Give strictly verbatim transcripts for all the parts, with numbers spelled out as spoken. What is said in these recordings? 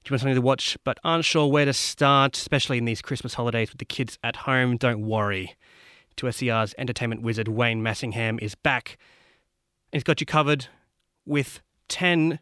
you want something to watch but aren't sure where to start, especially in these Christmas holidays with the kids at home, don't worry. two S E R's entertainment wizard Wayne Massingham is back. He's got you covered with ten,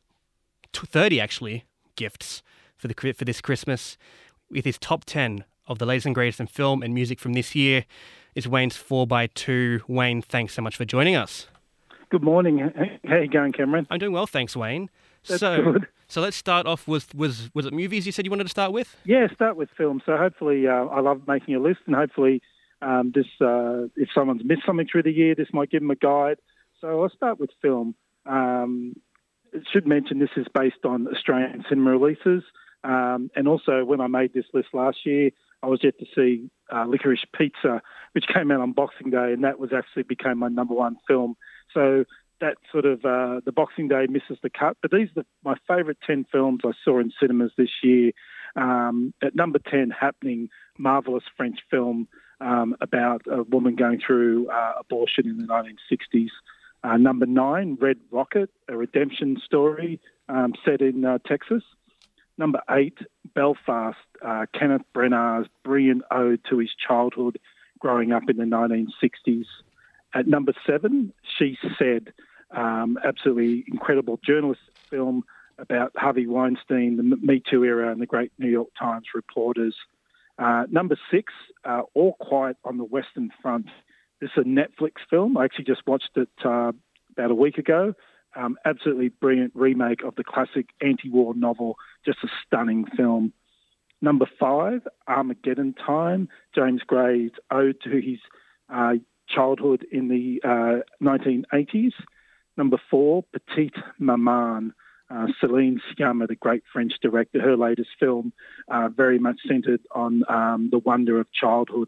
thirty actually, gifts for the for this Christmas, with his top ten of the latest and greatest in film and music from this year. Is Wayne's four by two. Wayne, thanks so much for joining us. Good morning. How you going, Cameron? I'm doing well, thanks, Wayne. That's so, good. So let's start off with, was was it movies you said you wanted to start with? Yeah, start with film. So hopefully, uh, I love making a list, and hopefully um, this, uh, if someone's missed something through the year, this might give them a guide. So I'll start with film. Um, I should mention this is based on Australian cinema releases. Um, and also, when I made this list last year, I was yet to see uh, Licorice Pizza, which came out on Boxing Day, and that was actually became my number one film. So that sort of, uh, the Boxing Day misses the cut. But these are my favourite ten films I saw in cinemas this year. Um, at number ten, Happening, marvellous French film um, about a woman going through uh, abortion in the nineteen sixties. Uh, number nine, Red Rocket, a redemption story um, set in uh, Texas. Number eight, Belfast, uh, Kenneth Branagh's brilliant ode to his childhood growing up in the nineteen sixties. At number seven, She Said, um, absolutely incredible journalistic film about Harvey Weinstein, the Me Too era, and the great New York Times reporters. Uh, number six, uh, All Quiet on the Western Front. This is a Netflix film. I actually just watched it uh, about a week ago. Um, absolutely brilliant remake of the classic anti-war novel. Just a stunning film. Number five, Armageddon Time, James Gray's ode to his uh, childhood in the uh, nineteen eighties. Number four, Petite Maman, uh, Céline Sciamma, the great French director, her latest film, uh, very much centred on um, the wonder of childhood.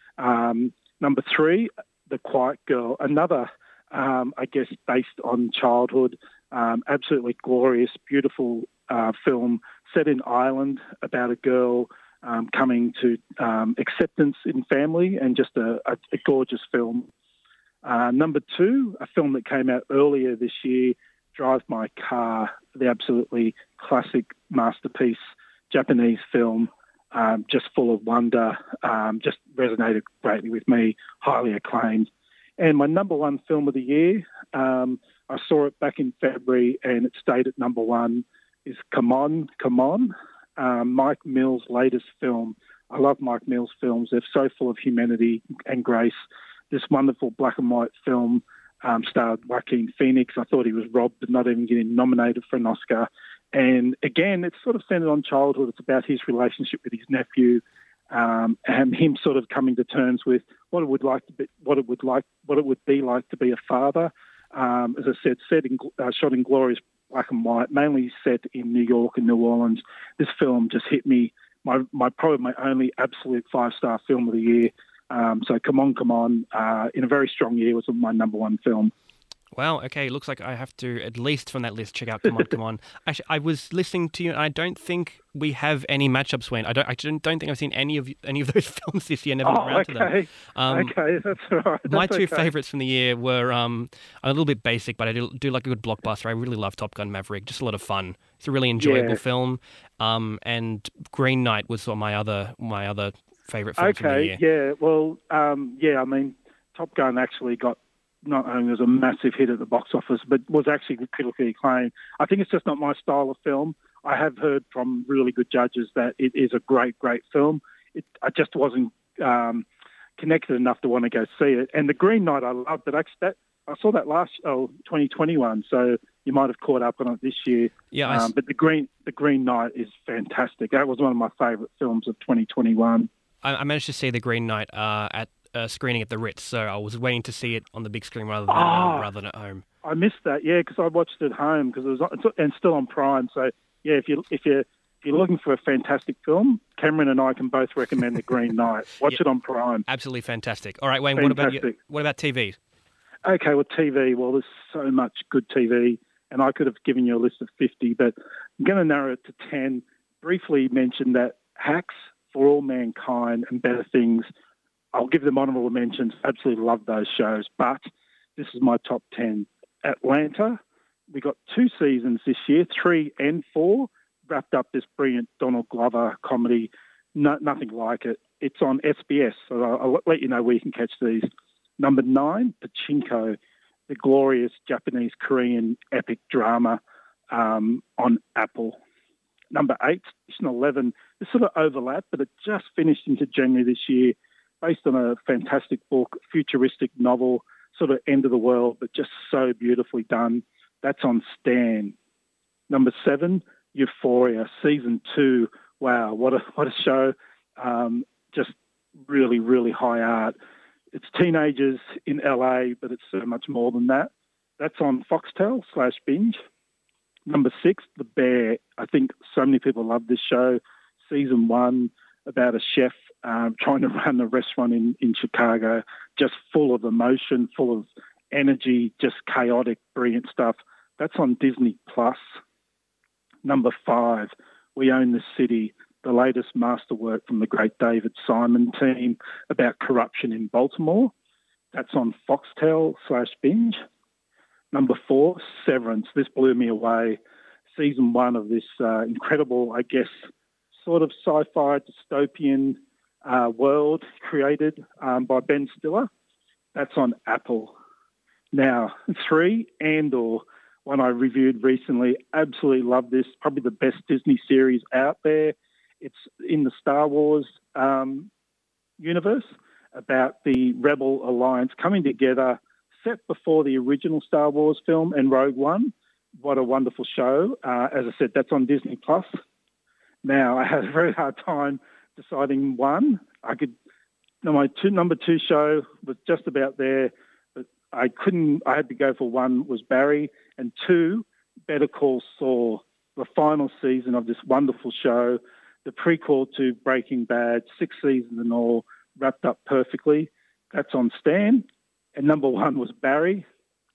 Um, number three, The Quiet Girl, another, um, I guess, based on childhood, um, absolutely glorious, beautiful uh, film set in Ireland about a girl um, coming to um, acceptance in family, and just a, a, a gorgeous film. Uh, number two, a film that came out earlier this year, Drive My Car, the absolutely classic masterpiece Japanese film, um, just full of wonder, um, just resonated greatly with me, highly acclaimed. And my number one film of the year, um, I saw it back in February and it stayed at number one, is Come On, Come On, um, Mike Mills' latest film. I love Mike Mills' films. They're so full of humanity and grace. This wonderful black and white film um, starred Joaquin Phoenix. I thought he was robbed of not even getting nominated for an Oscar. And again, it's sort of centered on childhood. It's about his relationship with his nephew, um, and him sort of coming to terms with what it would like to be, what it would like, what it would be like to be a father. Um, as I said, set in, uh, shot in glorious black and white, mainly set in New York and New Orleans. This film just hit me. My, my probably my only absolute five-star film of the year. Um, so Come On, Come On, uh, in a very strong year, was my number one film. Wow, okay, looks like I have to, at least from that list, check out Come On, Come On. Actually, I was listening to you, and I don't think we have any matchups, Wayne. I don't I don't, don't think I've seen any of any of those films this year, never got oh, around okay. to them. Um, okay, that's all right. That's my two okay. favourites from the year were um, a little bit basic, but I do, do like a good blockbuster. I really love Top Gun Maverick, just a lot of fun. It's a really enjoyable yeah. film. Um, and Green Knight was sort of my other, my other favourite films okay, from the year. yeah, well, um, yeah, I mean, Top Gun actually got, not only was a massive hit at the box office, but was actually critically acclaimed. I think it's just not my style of film. I have heard from really good judges that it is a great, great film. It, I just wasn't um, connected enough to want to go see it. And The Green Knight, I loved it. Actually, that, I saw that last, oh, twenty twenty-one, so you might have caught up on it this year. Yeah, I... um, but The Green, The Green Knight is fantastic. That was one of my favourite films of twenty twenty-one. I, I managed to see The Green Knight uh, at Uh, screening at the Ritz, so I was waiting to see it on the big screen rather than oh, uh, rather than at home. I missed that, yeah, because I watched it at home because it was on, and still on Prime. So yeah, if you if you if you're looking for a fantastic film, Cameron and I can both recommend The Green Knight. Watch yeah, it on Prime. Absolutely fantastic. All right, Wayne, fantastic. what about you, what about T V? Okay, well, T V. Well, there's so much good T V, and I could have given you a list of fifty, but I'm going to narrow it to ten. Briefly mention that Hacks, For All Mankind, and Better Things. I'll give them honourable mentions. Absolutely love those shows. But this is my top ten. Atlanta, we got two seasons this year, three and four. wrapped up this brilliant Donald Glover comedy. No, nothing like it. It's on S B S, so I'll, I'll let you know where you can catch these. Number nine, Pachinko, the glorious Japanese-Korean epic drama um, on Apple. Number eight, Station eleven, this sort of overlap, but it just finished into January this year, based on a fantastic book, futuristic novel, sort of end of the world, but just so beautifully done. That's on Stan. Number seven, Euphoria, season two. Wow, what a what a show! Um, just really, really high art. It's teenagers in L A, but it's so much more than that. That's on Foxtel slash Binge. Number six, The Bear. I think so many people love this show. Season one, about a chef um, trying to run a restaurant in, in Chicago, just full of emotion, full of energy, just chaotic, brilliant stuff. That's on Disney Plus. Number five, We Own the City, the latest masterwork from the great David Simon team about corruption in Baltimore. That's on Foxtel slash Binge. Number four, Severance. This blew me away. Season one of this uh, incredible, I guess, sort of sci-fi dystopian uh, world created um, by Ben Stiller. That's on Apple. Now, three, Andor, one I reviewed recently. Absolutely love this. Probably the best Disney series out there. It's in the Star Wars um, universe about the Rebel Alliance coming together, set before the original Star Wars film and Rogue One. What a wonderful show. Uh, as I said, that's on Disney Plus. Now, I had a very hard time deciding one. I could, no, my two, number two show was just about there, but I couldn't, I had to go for one was Barry, and two, Better Call Saul, the final season of this wonderful show, the prequel to Breaking Bad, six seasons in all, wrapped up perfectly. That's on Stan. And number one was Barry,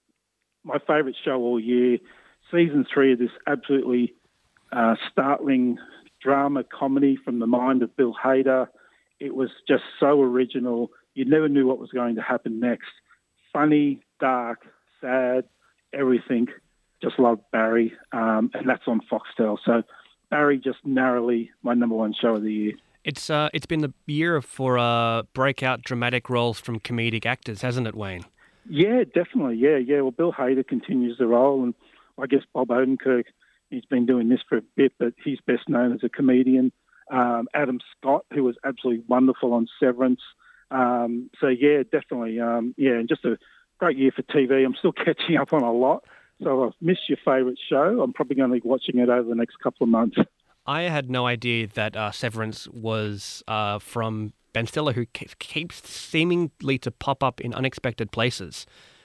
my favourite show all year. Season three of this absolutely uh, startling drama comedy from the mind of Bill Hader. It was just so original. You never knew what was going to happen next. Funny, dark, sad, everything. Just loved Barry. Um, and that's on Foxtel. So Barry just narrowly my number one show of the year. It's uh, it's been the year for uh, breakout dramatic roles from comedic actors, hasn't it, Wayne? Yeah, definitely. Yeah, yeah. Well, Bill Hader continues the role, and I guess Bob Odenkirk, he's been doing this for a bit, but he's best known as a comedian. Um, Adam Scott, who was absolutely wonderful on Severance. Um, so, yeah, definitely. Um, yeah, and just a great year for T V. I'm still catching up on a lot. So I've missed your favourite show. I'm probably going to be watching it over the next couple of months. I had no idea that uh, Severance was uh, from Ben Stiller, who ke- keeps seemingly to pop up in unexpected places.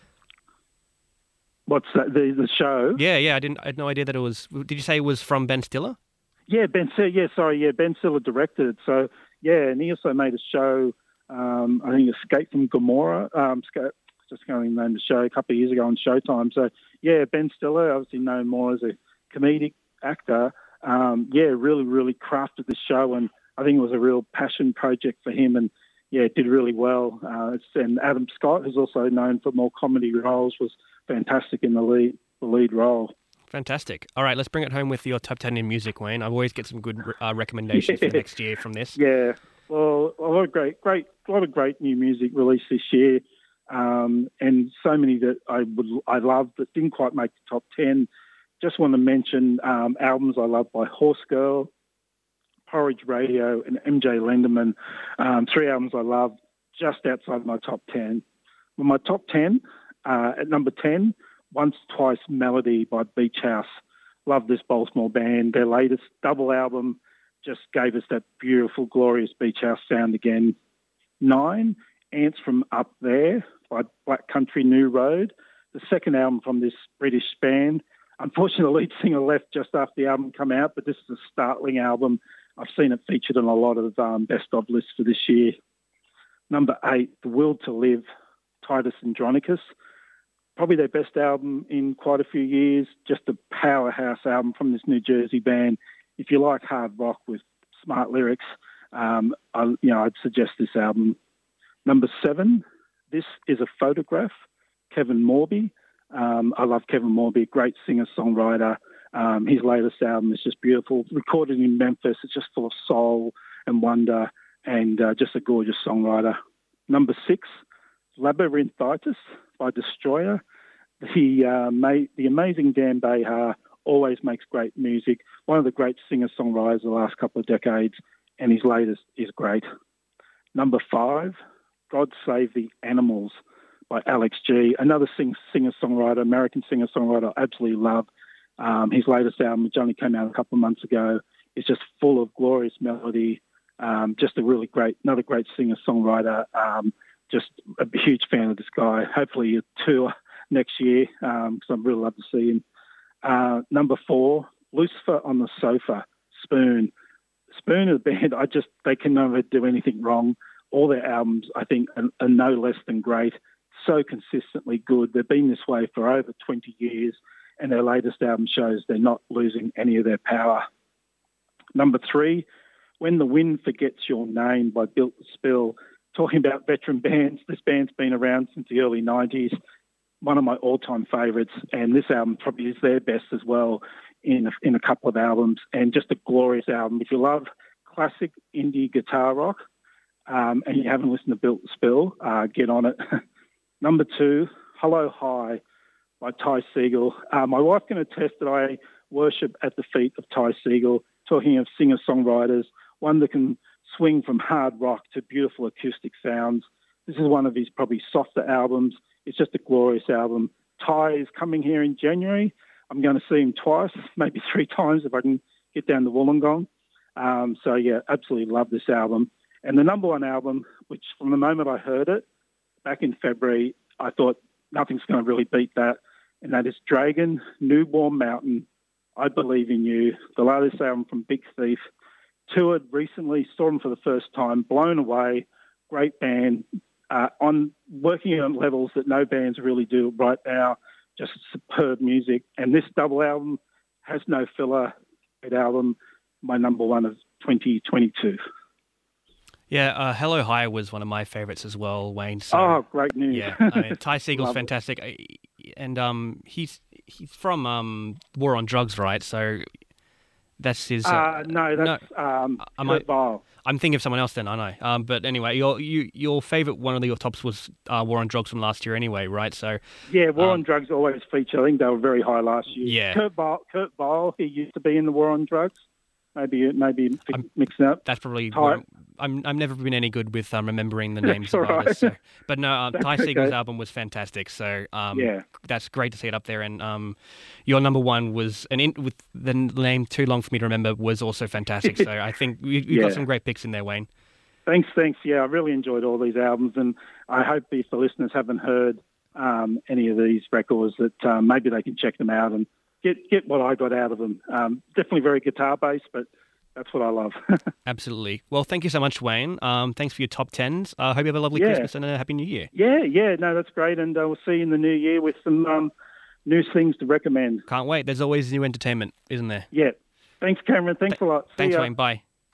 What's that? The the show? Yeah, yeah. I didn't. I had no idea that it was. Did you say it was from Ben Stiller? Yeah, Ben Stiller. Yeah, sorry. Yeah, Ben Stiller directed it. So yeah, and he also made a show. Um, I think Escape from Gomorrah. Um, just going to name the show a couple of years ago on Showtime. So yeah, Ben Stiller, obviously known more as a comedic actor. Um, yeah, really, really crafted the show, and I think it was a real passion project for him, and yeah, it did really well. Uh, it's, and Adam Scott, who's also known for more comedy roles, was fantastic in the lead, the lead role. Fantastic. All right, let's bring it home with your top ten in music, Wayne. I always get some good uh, recommendations yeah. for next year from this. Yeah, well, a lot of great, great, a lot of great new music released this year, um, and so many that I would, I love that didn't quite make the top ten. Just want to mention um, albums I love by Horse Girl, Porridge Radio, and M J Lenderman. Um, three albums I love, just outside my top ten. Well, my top ten, uh, at number ten, Once Twice Melody by Beach House. Love this Baltimore band. Their latest double album just gave us that beautiful, glorious Beach House sound again. Nine, Ants from Up There by Black Country New Road, the second album from this British band. Unfortunately, the lead singer left just after the album came out, but this is a startling album. I've seen it featured on a lot of um, best-of lists for this year. Number eight, The Will to Live, Titus Andronicus. Probably their best album in quite a few years, just a powerhouse album from this New Jersey band. If you like hard rock with smart lyrics, um, I, you know, I'd suggest this album. Number seven, This Is a Photograph, Kevin Morby. Um, I love Kevin Morby, great singer-songwriter. Um, his latest album is just beautiful. Recorded in Memphis, it's just full of soul and wonder, and uh, just a gorgeous songwriter. Number six, Labyrinthitis by Destroyer. The, uh, ma- the amazing Dan Behar always makes great music. One of the great singer-songwriters of the last couple of decades, and his latest is great. Number five, God Save the Animals by Alex G. Another sing- singer-songwriter, American singer-songwriter I absolutely love. Um, his latest album, which only came out a couple of months ago, is just full of glorious melody. Um, just a really great, another great singer-songwriter. Um, just a huge fan of this guy. Hopefully a tour next year, because um, I'd really love to see him. Uh, number four, Lucifer on the Sofa, Spoon. Spoon are the band, I just, they can never do anything wrong. All their albums, I think, are, are no less than great. So consistently good. They've been this way for over twenty years, and their latest album shows they're not losing any of their power. Number three, When the Wind Forgets Your Name by Built to Spill. Talking about veteran bands, this band's been around since the early nineties. One of my all-time favourites, and this album probably is their best as well in a, in a couple of albums, and just a glorious album. If you love classic indie guitar rock um, and you haven't listened to Built to Spill, uh, get on it. Number two, Hello High by Ty Segall. Uh, my wife can attest that I worship at the feet of Ty Segall, talking of singer-songwriters, one that can swing from hard rock to beautiful acoustic sounds. This is one of his probably softer albums. It's just a glorious album. Ty is coming here in January. I'm going to see him twice, maybe three times if I can get down to Wollongong. Um, so, yeah, absolutely love this album. And the number one album, which from the moment I heard it back in February, I thought nothing's going to really beat that, and that is Dragon, New Warm Mountain, I Believe in You, the latest album from Big Thief. Toured recently, saw them for the first time, blown away, great band, uh, on working on levels that no bands really do right now, just superb music. And this double album has no filler, great album, my number one of twenty twenty-two. Yeah, uh, Hello High was one of my favourites as well, Wayne. So, oh, great news. Yeah, I mean, Ty Segall's fantastic. I, and um, he's he's from um, War on Drugs, right? So that's his... Uh, uh, no, that's no, um, Kurt Vile. I'm thinking of someone else then, I know. Um, but anyway, your you, your favourite, one of your tops was uh, War on Drugs from last year anyway, right? So Yeah, War um, on Drugs always feature. I think they were very high last year. Yeah. Kurt Vile, Kurt Vile, he used to be in the War on Drugs. Maybe maybe I'm, mixing up. That's probably... Ty- I'm, I've never been any good with um, remembering the names of right. artists. So. But no, um, Ty okay. Segall's album was fantastic. So um, yeah. that's great to see it up there. And um, your number one was, and in, with the name Too Long For Me To Remember, was also fantastic. So I think we, we've yeah. got some great picks in there, Wayne. Thanks, thanks. Yeah, I really enjoyed all these albums, and I hope if the listeners haven't heard um, any of these records, that um, maybe they can check them out and get get what I got out of them. Um, definitely very guitar-based, but that's what I love. Absolutely. Well, thank you so much, Wayne. Um, thanks for your top tens. I uh, hope you have a lovely yeah. Christmas and a happy New Year. Yeah, yeah. No, that's great, and uh, we'll see you in the new year with some um, new things to recommend. Can't wait. There's always new entertainment, isn't there? Yeah. Thanks, Cameron. Thanks Th- a lot. See thanks, ya. Wayne. Bye.